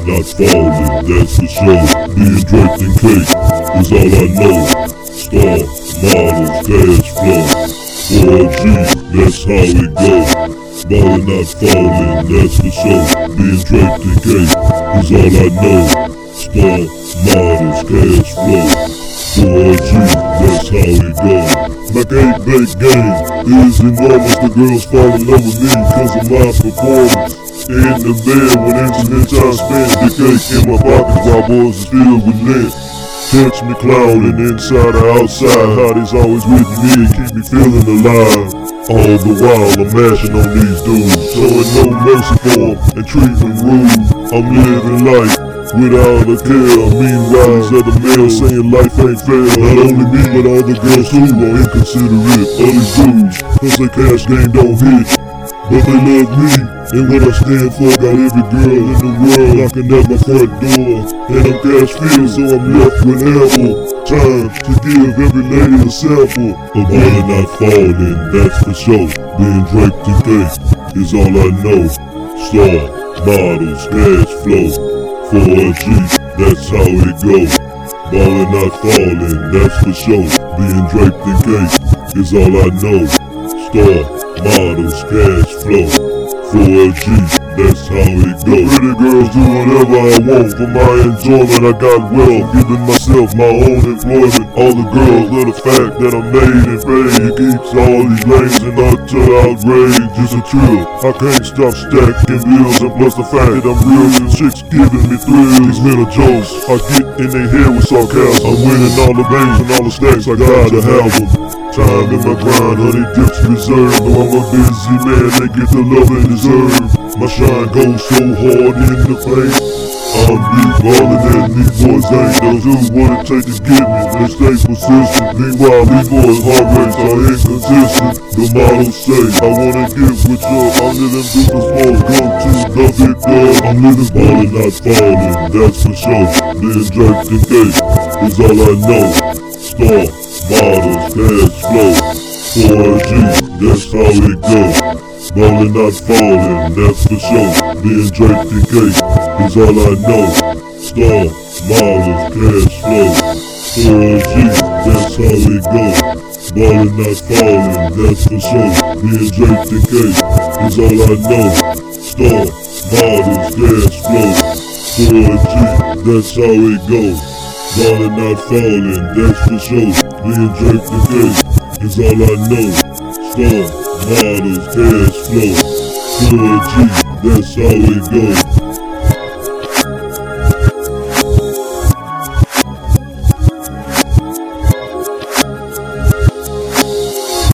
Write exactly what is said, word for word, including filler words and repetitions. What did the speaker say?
Ballin', not fallin', that's for sure. Being draped in cake is all I know. Star, models, cash flow. four G, that's how it go. Ballin', not fallin', that's for sure. Being draped in cake is all I know. Star, models, cash flow. four G, that's how it go. My eight bake game is enormous. The girls fall in love with me cause of my performance. In the bed when intimate time spent, the cake in my pocket while boys is filled with lint. Catch me clouding inside or outside. Hottie's always with me and keep me feeling alive. All the while I'm mashing on these dudes, showing no mercy for them and treating them rude. I'm living life without a care. Meanwhile, these other males saying life ain't fair. Not only me, but all the girls too are inconsiderate of these dudes, cause their cash game don't hit. But they love me, and what I stand for. Got every girl in the world knocking at my front door. And I'm cash filled, so I'm left with ample time to give every lady a sample. But ballin', not fallin', that's for sure. Being draped in cake is all I know. Star, models, cash flow. four G, that's how it go. Ballin', not fallin', that's for sure. Being draped in cake is all I know. Star, models, cash flow. four G, that's how it go. Pretty girls do whatever I want for my enjoyment. I got wealth, giving myself my own employment. All the girls love the fact that I'm made and paid. It keeps all these lanes in utter outrage. It's a thrill, I can't stop stacking bills. And plus the fact that I'm real, and chicks giving me thrills. These mental jokes, I get in their head with sarcasm. I'm winning all the bangs and all the stacks, I gotta have them. Time in my grind, honey dips reserved. Though I'm a busy man, they get the love they deserve. My shine goes so hard in the paint. I'm deep ballin' and these boys ain't. They'll do what it takes to get me, they stay persistent. Meanwhile, these boys' heart rates are inconsistent. The models say, I wanna get with you. I'm living through the small, go to the big dog. I'm living ballin', not fallin', that's for sure. Being draped in cake is all I know. Star, models, cash flow. four G, that's how it go. Ballin', not fallin', that's for sure. Being draped in cake is all I know. Star, models, cash flow. four G, that's how it go. Ballin', not fallin', that's for sure. Being draped in cake is all I know. Star, models, cash flow. four G, that's how it go. Ballin', not fallin', that's for sure. Being draped in cake is all I know. Star, models, cash flow. four G, that's how it go.